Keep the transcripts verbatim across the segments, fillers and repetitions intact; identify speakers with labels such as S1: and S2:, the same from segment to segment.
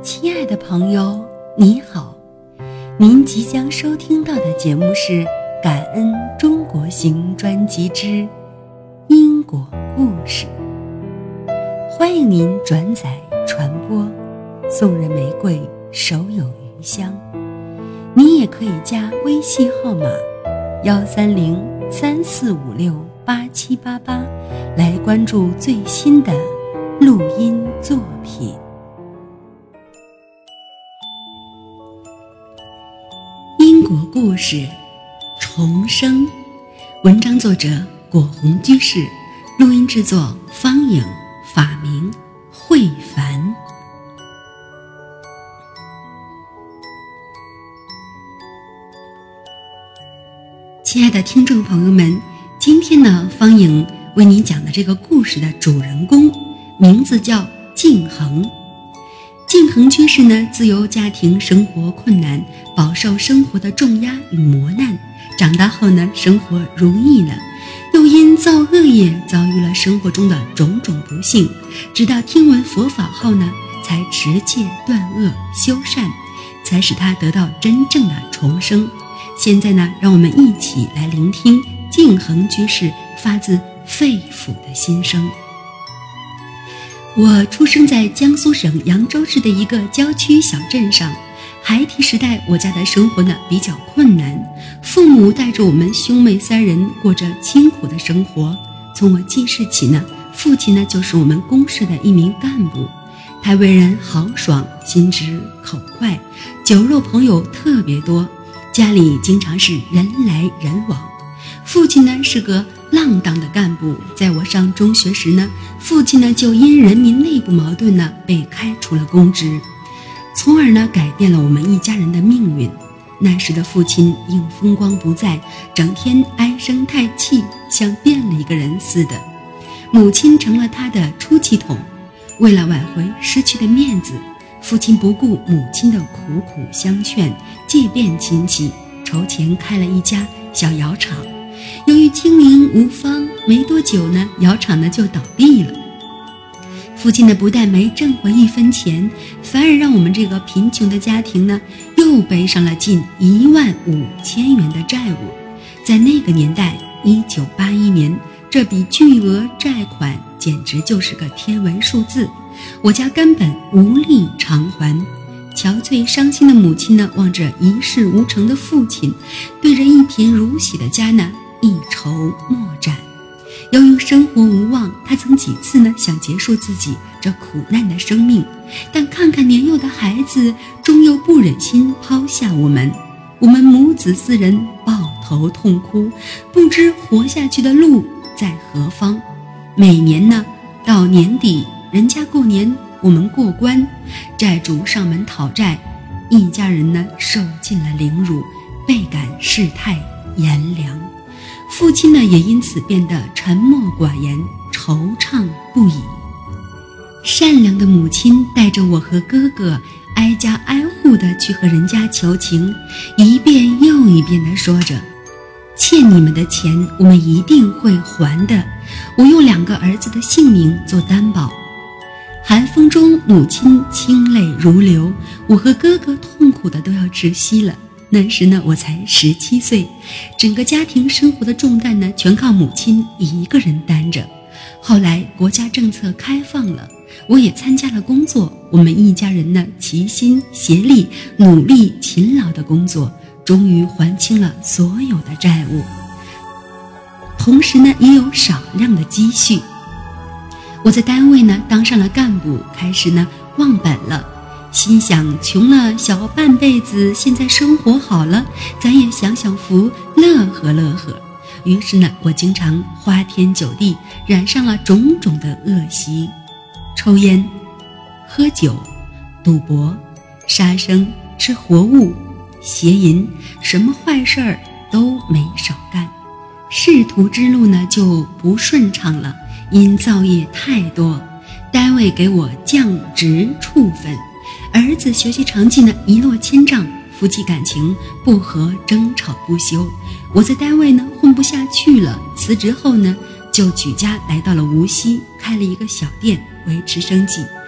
S1: 亲爱的朋友，你好，您即将收听到的节目是《感恩中国行》专辑之因果故事，欢迎您转载传播，送人玫瑰，手有余香。你也可以加微信号码幺三零三四五六八七八八来关注最新的录音作品。因果故事重生，文章作者果红居士，录音制作方颖，法名慧凡。亲爱的听众朋友们，今天呢，方颖为你讲的这个故事的主人公名字叫敬恒。敬恒居士呢，自由家庭生活困难，饱受生活的重压与磨难，长大后呢，生活如意了，又因造恶业遭遇了生活中的种种不幸，直到听闻佛法后呢，才持戒断恶修善，才使他得到真正的重生。现在呢，让我们一起来聆听敬恒居士发自肺腑的心声。我出生在江苏省扬州市的一个郊区小镇上，孩提时代我家的生活呢比较困难，父母带着我们兄妹三人过着清苦的生活。从我记事起呢，父亲呢就是我们公社的一名干部，他为人豪爽，心直口快，酒肉朋友特别多，家里经常是人来人往。父亲呢是个浪荡的干部，在我上中学时呢，父亲呢就因人民内部矛盾呢被开除了公职，从而呢改变了我们一家人的命运。那时的父亲因风光不再，整天唉声叹气，像变了一个人似的。母亲成了他的出气筒，为了挽回失去的面子，父亲不顾母亲的苦苦相劝，借遍亲戚，筹钱开了一家小窑厂。由于经营无方，没多久呢，窑厂呢就倒闭了。父亲呢不但没挣回一分钱，反而让我们这个贫穷的家庭呢又背上了近一万五千元的债务。在那个年代，一九八一年，这笔巨额债款简直就是个天文数字，我家根本无力偿还。憔悴伤心的母亲呢，望着一事无成的父亲，对着一贫如洗的家呢一筹莫展。由于生活无望，他曾几次呢想结束自己这苦难的生命，但看看年幼的孩子，终又不忍心抛下我们。我们母子四人抱头痛哭，不知活下去的路在何方。每年呢到年底，人家过年，我们过关，债主上门讨债，一家人呢受尽了凌辱，倍感世态炎凉。父亲呢也因此变得沉默寡言，惆怅不已。善良的母亲带着我和哥哥挨家挨户的去和人家求情，一遍又一遍地说着，欠你们的钱我们一定会还的，我用两个儿子的性命做担保。寒风中，母亲清泪如流，我和哥哥痛苦的都要窒息了。那时呢，我才十七岁，整个家庭生活的重担呢，全靠母亲一个人担着。后来国家政策开放了，我也参加了工作，我们一家人呢，齐心协力，努力勤劳的工作，终于还清了所有的债务，同时呢，也有少量的积蓄。我在单位呢当上了干部，开始呢忘本了，心想穷了小半辈子，现在生活好了，咱也享享福，乐呵乐呵。于是呢，我经常花天酒地，染上了种种的恶习，抽烟、喝酒、赌博、杀生、吃活物、邪淫，什么坏事儿都没少干。仕途之路呢就不顺畅了，因造业太多，单位给我降职处分，儿子学习成绩呢一落千丈，夫妻感情不和，争吵不休。我在单位呢混不下去了，辞职后呢就举家来到了无锡，开了一个小店维持生计。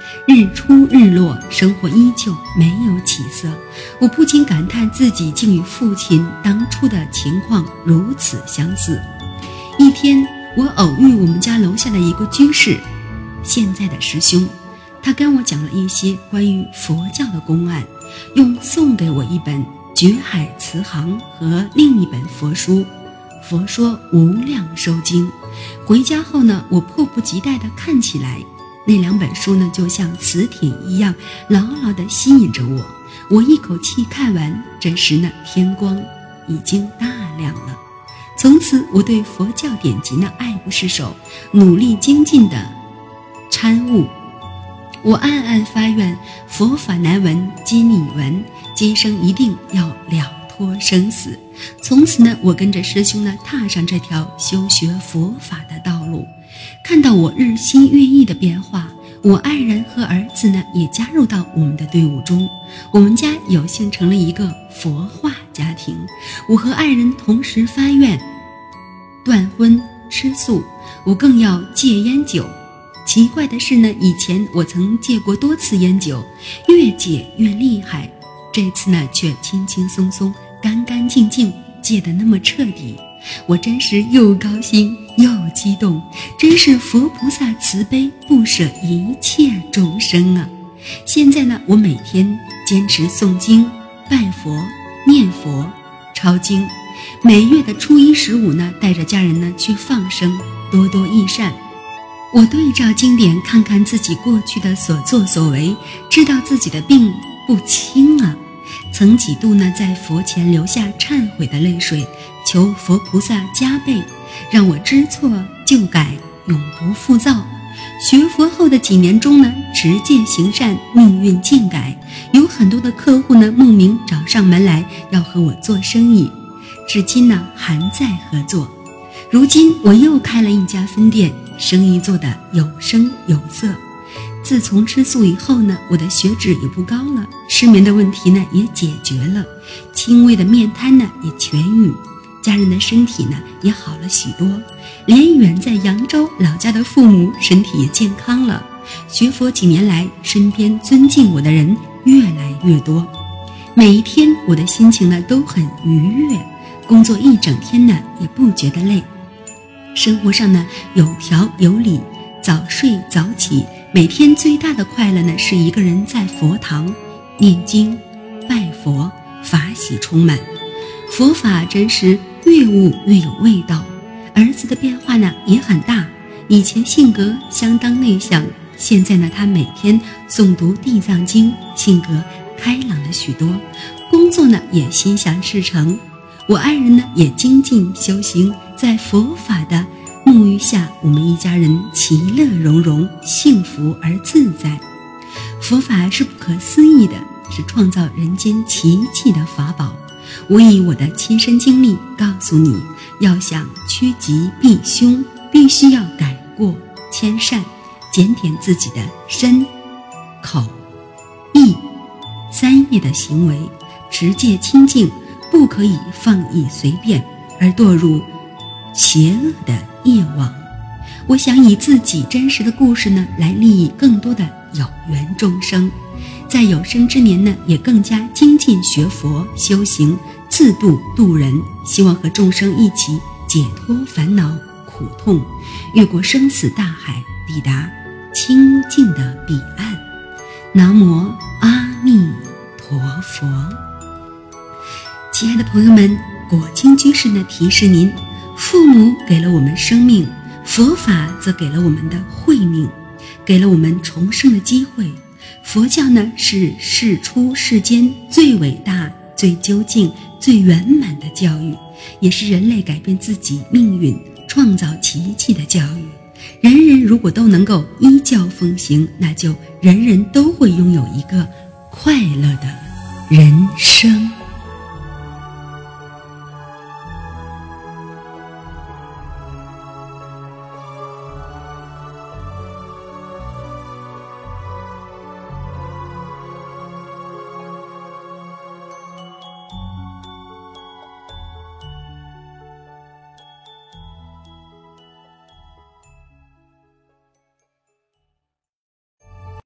S1: 日出日落，生活依旧没有起色。我不禁感叹自己竟与父亲当初的情况如此相似。一天，我偶遇我们家楼下的一个居士，现在的师兄，他跟我讲了一些关于佛教的公案，用送给我一本《觉海慈航》和另一本佛书《佛说无量寿经》。回家后呢，我迫不及待地看起来，那两本书呢，就像磁铁一样牢牢地吸引着我。我一口气看完，这时呢，天光已经大亮了。从此我对佛教典籍呢爱不释手，努力精进地参悟。我暗暗发愿，佛法难闻今已闻，今生一定要了脱生死。从此呢，我跟着师兄呢踏上这条修学佛法的道路。看到我日新月异的变化，我爱人和儿子呢也加入到我们的队伍中。我们家有幸成了一个佛化家庭。我和爱人同时发愿断荤吃素，我更要戒烟酒。奇怪的是呢，以前我曾戒过多次烟酒，越戒越厉害，这次呢却轻轻松松干干净净，戒得那么彻底。我真是又高兴又激动，真是佛菩萨慈悲，不舍一切众生啊！现在呢，我每天坚持诵经、拜佛、念佛、抄经，每月的初一十五呢，带着家人呢去放生，多多益善。我对照经典，看看自己过去的所作所为，知道自己的病不轻啊。曾几度呢，在佛前流下忏悔的泪水，求佛菩萨加倍，让我知错就改，永不复造。学佛后的几年中呢，持戒行善，命运渐改，有很多的客户呢慕名找上门来，要和我做生意，至今呢还在合作。如今我又开了一家分店，生意做得有声有色。自从吃素以后呢，我的血脂也不高了，失眠的问题呢也解决了，轻微的面瘫呢也痊愈，家人的身体呢也好了许多，连远在扬州老家的父母身体也健康了。学佛几年来，身边尊敬我的人越来越多，每一天我的心情呢都很愉悦，工作一整天呢也不觉得累，生活上呢有条有理，早睡早起。每天最大的快乐呢，是一个人在佛堂念经拜佛，法喜充满。佛法真是越悟越有味道。儿子的变化呢也很大，以前性格相当内向，现在呢他每天诵读地藏经，性格开朗了许多，工作呢也心想事成。我爱人呢也精进修行，在佛法的沐浴下，我们一家人其乐融融，幸福而自在。佛法是不可思议的，是创造人间奇迹的法宝。我以我的亲身经历告诉你，要想趋吉避凶，必须要改过迁善，检点自己的身、口、意三业的行为，持戒清净，不可以放逸随便，而堕入邪恶的业网。我想以自己真实的故事呢，来利益更多的有缘众生，在有生之年呢，也更加精进学佛修行，自度度人，希望和众生一起解脱烦恼苦痛，越过生死大海，抵达清净的彼岸。南无阿弥陀佛。亲爱的朋友们，果清居士呢提示您，父母给了我们生命，佛法则给了我们的慧命，给了我们重生的机会。佛教呢是世出世间最伟大、最究竟、最圆满的教育，也是人类改变自己命运、创造奇迹的教育。人人如果都能够依教奉行，那就人人都会拥有一个快乐的人生。